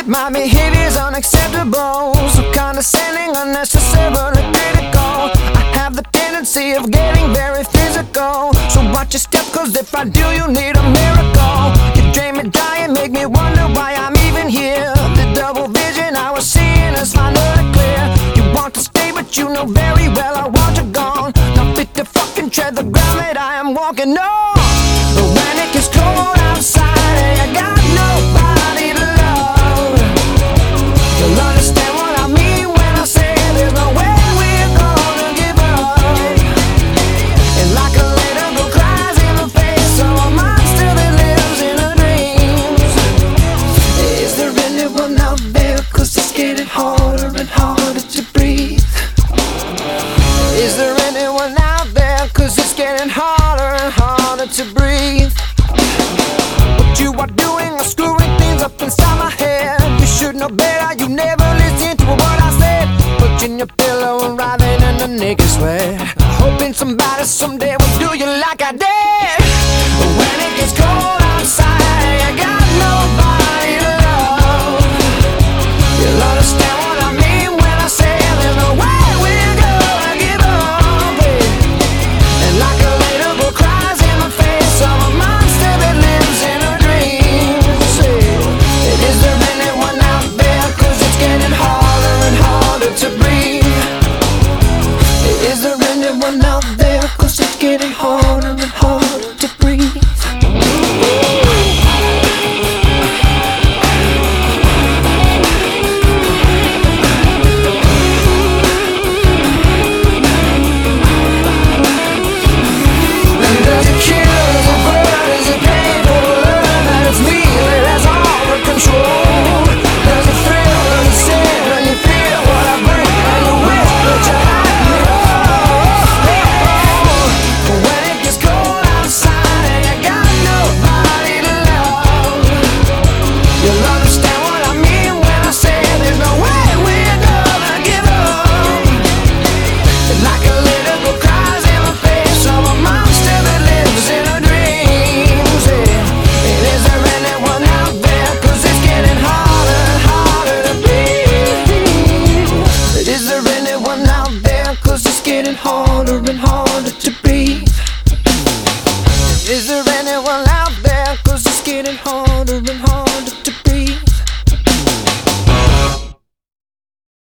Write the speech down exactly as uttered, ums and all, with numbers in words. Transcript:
My behavior's unacceptable, so condescending, unnecessarily critical. I have the tendency of getting very physical, so watch your step, cause if I do, you need a miracle. You drain me dry and make me wonder why I'm even here. The double vision I was seeing is finally clear. You want to stay, but you know very well I want you gone. Not fit to fucking tread the ground that I am walking on. But when it gets cold outside and I got nobody to love, you'll understand what I mean when I say there's no way we're gonna give up. And like a little girl cries in the face of a monster that lives in her dreams. Is there anyone out there? Cause it's getting harder and harder to breathe. Is there anyone out there? Cause it's getting harder and harder to breathe. What you are doing is screwing things up inside my head. You should know better, you never listen to what I said. Pushing your pillow and writhing in the naked sweat, hoping somebody someday will do you like I did. But when it gets cold outside, I got nobody to love. You'll understand what I mean when I say there's no way we're gonna give up, yeah. And like a little girl cries in the face of a monster that lives in her dreams, yeah. And is there anyone out there? Cause it's getting harder and harder to breathe. Is there anyone out there? Cause it's getting harder and harder to breathe. Harder and harder to breathe. Is there